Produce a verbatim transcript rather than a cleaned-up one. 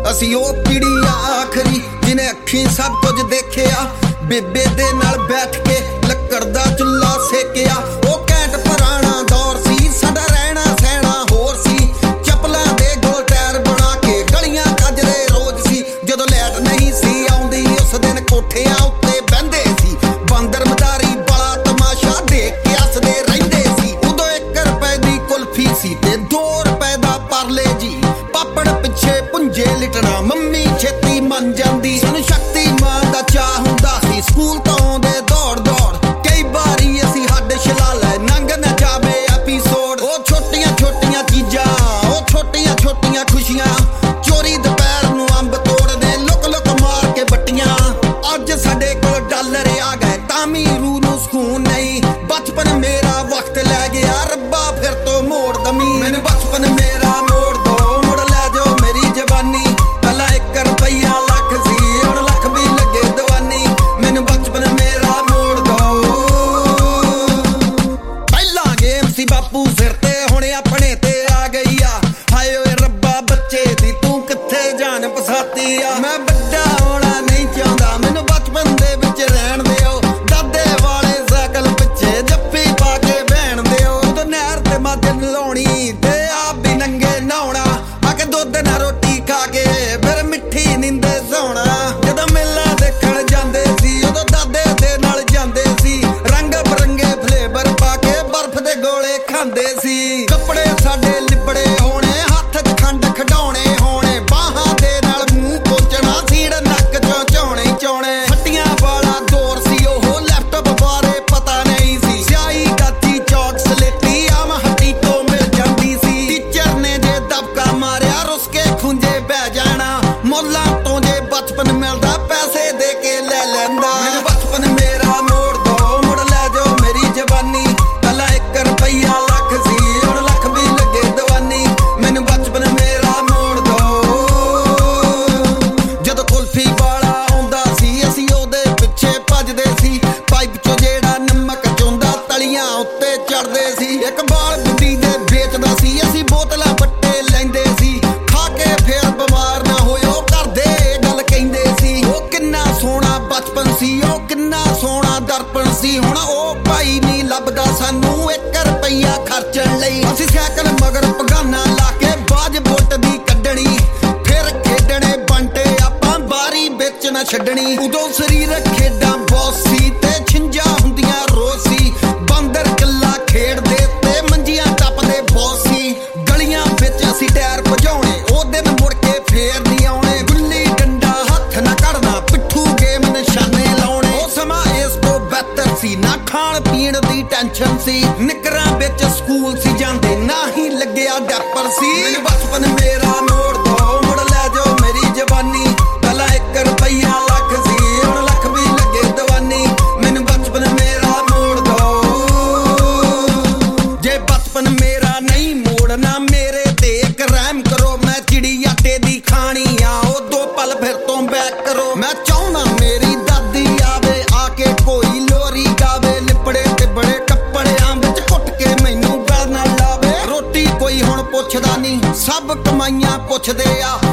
ਅਸੀਂ ਉਹ ਪੀੜੀ ਆ ਆਖਰੀ ਜਿਹਨੇ ਅੱਖੀਂ ਸਭ ਕੁਝ ਦੇਖਿਆ। ਬੇਬੇ ਦੇ ਨਾਲ ਬੈਠ ਕੇ ਲੱਕੜ ਦਾ ਚੁੱਲ੍ਹਾ ਸੇਕਿਆ। ਉਹ ਘੈਂਟ ਪੁਰਾਣਾ ਦੌਰ ਸੀ, ਸਾਡਾ ਰਹਿਣਾ ਸਹਿਣਾ ਹੋਰ ਸੀ। ਚੱਪਲਾਂ ਦੇ ਗੋਲ ਟਾਇਰ ਬਣਾ ਕੇ ਗਲੀਆਂ ਕੱਜਦੇ ਰੋਜ਼ ਸੀ। ਜਦੋਂ ਲਾਈਟ ਨਹੀਂ ਸੀ ਆਉਂਦੀ ਉਸ ਦਿਨ ਕੋਠਿਆਂ ਉੱਤੇ ਬਹਿੰਦੇ ਸੀ। ਬਾਂਦਰ ਮਦਾਰੀ ਬੜਾ ਤਮਾਸ਼ਾ ਦੇਖ ਕੇ ਹੱਸਦੇ ਰਹਿੰਦੇ ਸੀ। ਉਦੋਂ ਇੱਕ ਰੁਪਏ ਦੀ ਕੁਲਫੀ ਸੀ ਤੇ ਦੋ ਰੁਪਏ ਦਾ ਪਰਲੇ ਜੀ। ਪਾਪੜ ਪਿੱਛੇ ਪੁੰਜੇ ਲਿਟਣਾ ਮੰਮੀ ਛੇਤੀ ਮੰਨ ਜਾਂਦੀ। ਸਾਨੂੰ ਸ਼ਕਤੀਮਾਨ ਦਾ ਚਾਹ ਹੁੰਦਾ ਸੀ, ਸਕੂਲ ਤੋਂ ਆਉਂਦੇ ਦੌੜ ਦੌੜ। ਕਈ ਵਾਰੀ ਅਸੀਂ ਹੱਡ ਛਿਲਾ ਲੈ ਨੰਗ ਨਾ ਜਾਵੇ ਐਪੀਸੋਡ। ਉਹ ਛੋਟੀਆਂ ਛੋਟੀਆਂ ਚੀਜ਼ਾਂ, ਉਹ ਛੋਟੀਆਂ ਛੋਟੀਆਂ ਖੁਸ਼ੀਆਂ। ਚੋਰੀ ਦੁਪਹਿਰ ਨੂੰ ਅੰਬ ਤੋੜਦੇ ਲੁਕ ਲੁਕ ਮਾਰ ਕੇ ਬੱਟੀਆਂ। ਅੱਜ ਸਾਡੇ ਕੋਲ ਡਾਲਰ ਆ ਗਏ ਤਾਂ ਵੀ ਰੂਹ ਨੂੰ ਸਕੂਨ ਨਹੀਂ। ਬਚਪਨ ਮੇਰਾ ਵਕਤ ਲੈ ਗਿਆ ਰੱਬਾ ਫਿਰ ਤੋਂ ਮੋੜ ਦਮੀ। ਮੈਨੂੰ ਬਚਪਨ ਮੇਰਾ ਮੋੜ ਦੋ, ਮੁੜ ਲੈ ਜਾਓ ਮੇਰੀ ਜਵਾਨੀ। ਪਹਿਲਾਂ ਇੱਕ ਰੁਪਈਆ ਲੱਖ ਸੀ, ਹੁਣ ਲੱਖ ਵੀ ਲੱਗੇ ਦੀਵਾਨੀ। ਮੈਨੂੰ ਬਚਪਨ ਮੇਰਾ ਮੋੜ ਦੋ। ਪਹਿਲਾਂ ਗੇਮ ਸੀ ਬਾਪੂ ਸਿਰ ਤੇ, ਹੁਣ ਆਪਣੇ ਤੇ ਆ ਗਈ ਆ। ਹਾਏ ਓਏ ਰੱਬਾ ਬੱਚੇ ਦੀ ਤੂੰ ਕਿੱਥੇ ਜਾਨ ਫਸਾਤੀ ਆ। ਮੈਂ ਵੱਡਾ ਹੋਣਾ ਨਹੀਂ ਚਾਹੁੰਦਾ, ਮੈਨੂੰ ਬਚਪਨ ਦੇ ਵਿੱਚ ਰਹਿਣ ਦਿਓ। ਦਾਦੇ ਵਾਲੇ ਸਾਈਕਲ ਪਿੱਛੇ ਜੱਫੀ ਪਾ ਕੇ ਬਹਿਣ ਦਿਓ। ਉਦੋਂ ਨਹਿਰ ਤੇ ਮੱਝ ਨਲਾਉਣੀ ਤੇ ਆਪ ਵੀ ਨੰਗੇ ਨਹਾਉਣਾ। ਆ ਕੇ ਦੁੱਧ ਨਾਲ ਰੋਟੀ ਖਾ ਕੇ ਫਿਰ ਮਿੱਠੀ ਨੀਂਦੇ ਸੌਣਾ। ਜਦੋਂ ਮੇਲਾ ਦੇਖਣ ਜਾਂਦੇ ਸੀ ਉਦੋਂ ਦਾਦੇ ਦੇ ਨਾਲ ਜਾਂਦੇ ਸੀ। ਰੰਗ ਬਰੰਗੇ ਫਲੇਵਰ ਪਾ ਕੇ ਬਰਫ਼ ਦੇ ਗੋਲੇ ਖਾਂਦੇ ਸੀ। ਕੱਪੜੇ ਸਾਡੇ ਲਿਬੜੇ ਹੋਣੇ, ਹੱਥ 'ਚ ਖੰਡ ਖਿਡਾਉਣੇ ਹੋਣੇ। ਬਾਹਾਂ ਦੇ ਨਾਲ ਮੂੰਹ ਪੋਚਣਾ, ਸੀੜ ਨੱਕ 'ਚੋਂ ਝਾਉਣੇ ਝਾਉਣੇ। ਫੱਟੀਆਂ ਵਾਲਾ ਦੌਰ ਸੀ ਉਹ, ਲੈਪਟਾਪ ਬਾਰੇ ਪਤਾ ਨਹੀਂ ਸੀ। ਸਿਆਹੀ ਗਾਚੀ ਚੌਕ ਸਲੇਟੀ ਆਮ ਹੱਟੀ ਤੋਂ ਮਿਲ ਜਾਂਦੀ ਸੀ। ਟੀਚਰ ਨੇ ਜੇ ਦਬਕਾ ਮਾਰਿਆ ਰੁੱਸ ਕੇ ਖੁੰਝੇ ਬਹਿ ਜਾਣਾ। ਮੁੱਲਾਂ ਤੋਂ ਜੇ ਬਚਪਨ ਮਿਲਦਾ ਪੈਸੇ ਦੇ ਕੇ ਲੈ ਲੈਂਦਾ। ਮੈਨੂੰ ਬਚਪਨ ਮੇਰਾ ਮੋੜ ਦੋ, ਮੁੜ ਲੈ ਜਾਓ ਮੇਰੀ ਜਵਾਨੀ। ਪਹਿਲਾਂ ਇੱਕ ਰੁਪਈਆ ਲੱਖ ਸੀ, ਹੁਣ ਲੱਖ ਵੀ ਲੱਗੇ ਦੀਵਾਨੀ। ਮੈਨੂੰ ਬਚਪਨ ਮੇਰਾ ਮੋੜ ਦੋ। ਜਦੋਂ ਕੁਲਫੀ ਵਾਲਾ ਆਉਂਦਾ ਸੀ ਅਸੀਂ ਉਹਦੇ ਪਿੱਛੇ ਭੱਜਦੇ ਸੀ। ਪਾਈਪ ਚੋਂ ਜਿਹੜਾ ਨਮਕ ਚੋਂਦਾ ਤਲੀਆਂ ਉੱਤੇ ਚੜਦੇ ਸੀ। ਇੱਕ ਬਾਲ ਬੁੱਢੀ ਦੇ ਵੇਚਦਾ ਸੀ, ਅਸੀਂ ਬੋਤਲਾਂ ਵੱਟੇ ਲੈਂਦੇ ਸੀ। ਖਾ ਕੇ ਫੇਰ ਬਿਮਾਰ ਨਾ ਹੋਇਓ ਕਰਦੇ ਇਹ ਗੱਲ ਕਹਿੰਦੇ ਸੀ। ਉਹ ਕਿੰਨਾ ਸੋਹਣਾ ਬਚਪਨ ਸੀ, ਉਹ ਕਿੰਨਾ ਸੋਹਣਾ ਦਰਪਣ ਸੀ। ਹੁਣ ਉਹ ਭਾਈ ਨਹੀਂ ਲੱਭਦਾ ਸਾਨੂੰ ਇੱਕ ਰੁਪਈਆ ਖਰਚਣ ਲਈ। ਅਸੀਂ ਸਾਈਕਲ ਮਗਰ ਪਗਾਨਾ ਲਾ ਕੇ ਬਾਜ ਬੁੱਟ ਦੀ ਕੱਢਣੀ। ਫਿਰ ਖੇਡਣੇ ਬੰਟੇ ਆਪਾਂ ਬਾਰੀ ਵਿੱਚ ਨਾ ਛੱਡਣੀ। ਉਦੋਂ ਸਰੀਰਕ ਖੇਡਾਂ ਬਹੁਤ ਸੀ ਤੇ ਛਿੰਝਾਂ ਹੁੰਦੀਆਂ ਰੋਜ਼ ਸੀ। ਬਾਂਦਰ ਕਿੱਲਾ ਖੇਡਦੇ ਤੇ ਮੰਜੀਆਂ ਟੱਪਦੇ ਬਹੁਤ ਸੀ। ਗਲੀਆਂ ਵਿੱਚ ਅਸੀਂ ਟਾਇਰ ਭਜਾਉਣੇ, ਉਹ ਦਿਨ ਮੁੜ ਕੇ ਫੇਰ ਨਹੀਂ ਆਉਣੇ। ਗੁੱਲੀ ਡੰਡਾ ਹੱਥ ਨਾ ਕੱਢਣਾ, ਪਿੱਠੂ ਗੇਮ ਨਿਸ਼ਾਨੇ ਲਾਉਣੇ। ਉਹ ਸਮਾਂ ਇਸ ਤੋਂ ਬਿਹਤਰ ਸੀ, ਨਾ ਖਾਣ ਪੀਣ ਦੀ ਟੈਨਸ਼ਨ ਸੀ। ਨਿੱਕਰਾਂ ਵਿੱਚ ਸਕੂਲ ਸੀ ਜਾਂਦੇ, ਨਾ ਹੀ ਲੱਗਿਆ ਡੈਪਰ ਸੀ। ਮੈਨੂੰ ਬਚਪਨ ਮੇਰਾ ਮੋੜ ਦੋ, ਮੁੜ ਲੈ ਜਾਓ ਮੇਰੀ ਜਵਾਨੀ। ਪਹਿਲਾਂ ਇੱਕ ਰੁਪਈਆ ਲੱਖ ਸੀ, ਹੁਣ ਲੱਖ ਵੀ ਲੱਗੇ ਦੀਵਾਨੀ। ਮੈਨੂੰ ਬਚਪਨ ਮੇਰਾ ਮੋੜ ਦੋ। ਜੇ ਬਚਪਨ ਮੇਰਾ ਨਹੀਂ ਮੋੜਨਾ ਮੇਰੇ ਤੇ ਇੱਕ ਰਹਿਮ ਕਰੋ। ਮੈਂ ਚਿੜੀ ਆਟੇ ਦੀ ਖਾਣੀ ਆ, ਉਹ ਦੋ ਪਲ ਫਿਰ ਤੋਂ ਬੈਕ ਕਰੋ। ਮੈਂ ਚਾਹੁੰਦਾ ਮੇਰੀ ਦਾਦੀ ਆਵੇ ਆ ਕੇ ਕੋਈ ਲੋਰੀ ਗਾਵੇ। ਲਿਪੜੇ ਤੇ ਬੜੇ ਕੱਪੜਿਆਂ ਵਿੱਚ ਘੁੱਟ ਕੇ ਮੈਨੂੰ ਗਲ ਨਾ ਲਾਵੇ। ਰੋਟੀ ਕੋਈ ਹੁਣ ਪੁੱਛਦਾ ਨਹੀਂ, ਸਭ ਕਮਾਈਆਂ ਪੁੱਛਦੇ ਆ।